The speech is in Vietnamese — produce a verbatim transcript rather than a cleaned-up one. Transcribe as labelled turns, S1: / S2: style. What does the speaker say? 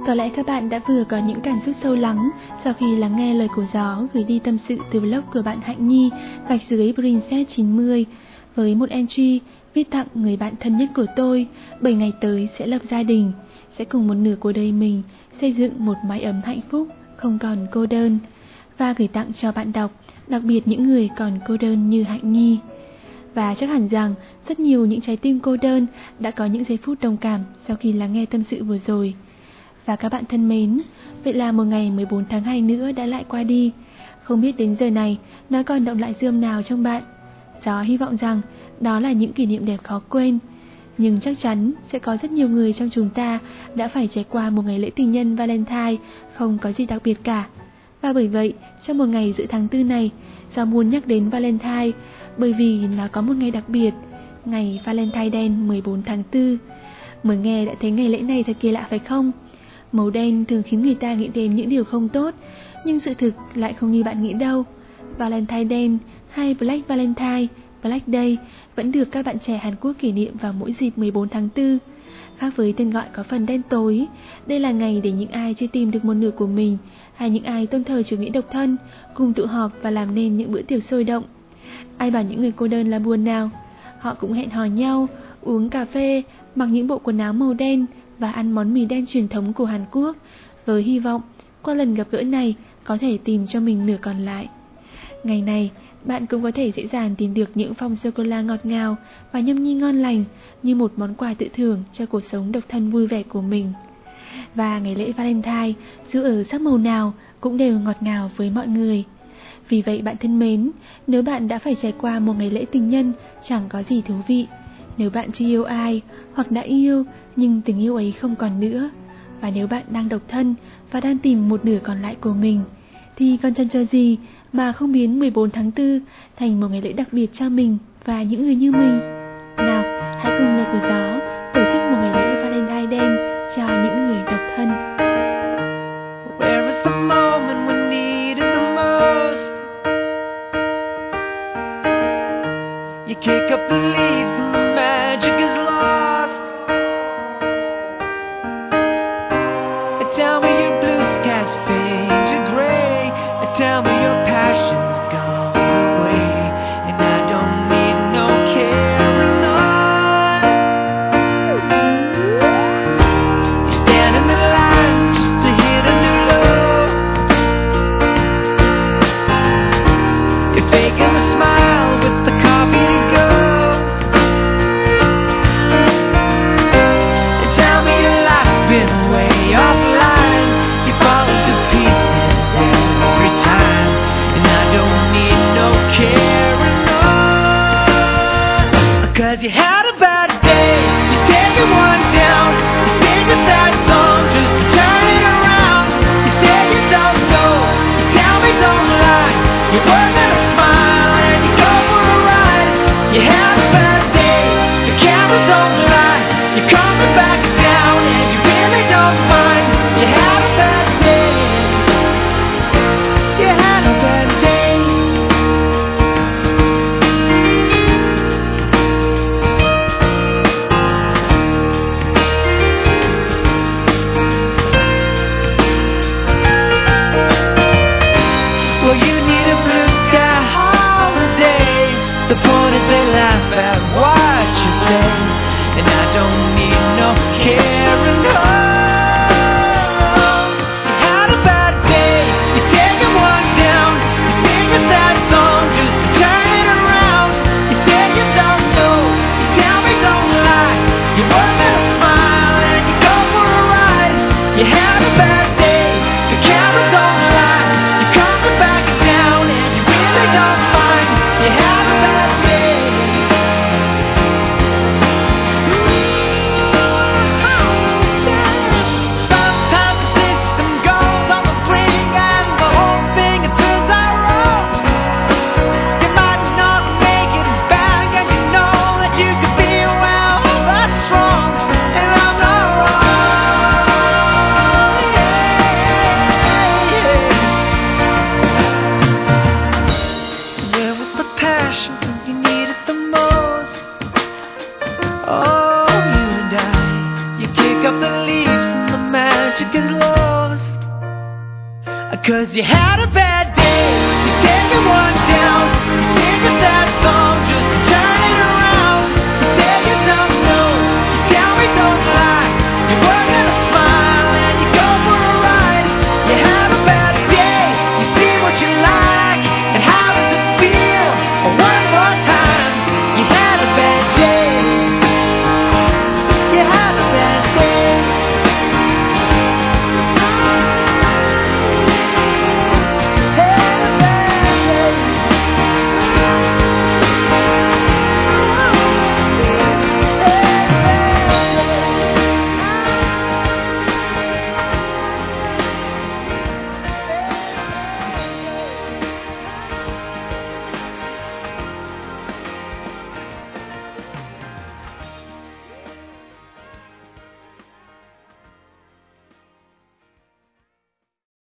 S1: Có lẽ các bạn đã vừa có những cảm xúc sâu lắng sau khi lắng nghe lời của gió gửi đi tâm sự từ blog của bạn Hạnh Nhi gạch dưới Princess chín mươi với một entry viết tặng người bạn thân nhất của tôi. Bảy ngày tới sẽ lập gia đình, sẽ cùng một nửa của đời mình xây dựng một mái ấm hạnh phúc, không còn cô đơn, và gửi tặng cho bạn đọc, đặc biệt những người còn cô đơn như Hạnh Nhi. Và chắc hẳn rằng rất nhiều những trái tim cô đơn đã có những giây phút đồng cảm sau khi lắng nghe tâm sự vừa rồi. Và các bạn thân mến, vậy là một ngày mười bốn tháng hai nữa đã lại qua đi. Không biết đến giờ này nó còn động lại dư nào trong bạn. Gió hy vọng rằng đó là những kỷ niệm đẹp khó quên. Nhưng chắc chắn sẽ có rất nhiều người trong chúng ta đã phải trải qua một ngày lễ tình nhân Valentine không có gì đặc biệt cả. Và bởi vậy, trong một ngày giữa tháng tư này, Gió muốn nhắc đến Valentine bởi vì nó có một ngày đặc biệt, ngày Valentine đen mười bốn tháng tư. Mới nghe đã thấy ngày lễ này thật kỳ lạ phải không? Màu đen thường khiến người ta nghĩ đến những điều không tốt, nhưng sự thực lại không như bạn nghĩ đâu. Valentine đen hay Black Valentine, Black Day vẫn được các bạn trẻ Hàn Quốc kỷ niệm vào mỗi dịp mười bốn tháng tư. Khác với tên gọi có phần đen tối, đây là ngày để những ai chưa tìm được một nửa của mình hay những ai tôn thờ chủ nghĩa độc thân cùng tụ họp và làm nên những bữa tiệc sôi động. Ai bảo những người cô đơn là buồn nào? Họ cũng hẹn hò nhau, uống cà phê, mặc những bộ quần áo màu đen và ăn món mì đen truyền thống của Hàn Quốc, với hy vọng qua lần gặp gỡ này có thể tìm cho mình nửa còn lại. Ngày này, bạn cũng có thể dễ dàng tìm được những phong sô-cô-la ngọt ngào và nhâm nhi ngon lành như một món quà tự thưởng cho cuộc sống độc thân vui vẻ của mình. Và ngày lễ Valentine, dù ở sắc màu nào, cũng đều ngọt ngào với mọi người. Vì vậy bạn thân mến, nếu bạn đã phải trải qua một ngày lễ tình nhân chẳng có gì thú vị, nếu bạn chưa yêu ai hoặc đã yêu nhưng tình yêu ấy không còn nữa, và nếu bạn đang độc thân và đang tìm một nửa còn lại của mình, thì còn chần chờ gì mà không biến mười bốn tháng tư thành một ngày lễ đặc biệt cho mình và những người như mình. Nào, hãy cùng lời của gió tổ chức một ngày lễ Valentine đen cho những người độc thân.
S2: Where is the moment we need it the most? You kick up the leaves and the magic is lost. Tell me your blue skies fade to gray. Tell me your passion's gone away, and I don't need no carrying on. You stand in the line just to hit a new low. You're faking the smile with the coffee to go. You tell me your life's been way offline. You fall into pieces every time, and I don't need no carrying on. Cause you had a bad day, you take it one down. You sing a sad song just to turn it around. You say you don't know, you tell me don't lie. You work at a smile and you go for a ride. You had a bad day, the camera don't lie. You're coming back down and you really don't mind. You had a bad day, you had a bad day. Well, you need a blue sky holiday. The point is they laugh at what you say, and I don't need no carrying on. You had a bad day, you take it one down. You sing a sad song just to turn it around. You say you don't know, you tell me don't lie. You work at a smile and you go for a ride. You had a bad day, the camera don't lie. You're coming back down and you really don't mind. You had a bad day. Sometimes the system goes on the blink and the whole thing it turns out wrong. You might not make it back and you know that you could be well, that's wrong, and I'm not wrong. bunch of gets lost. Cause you had a bad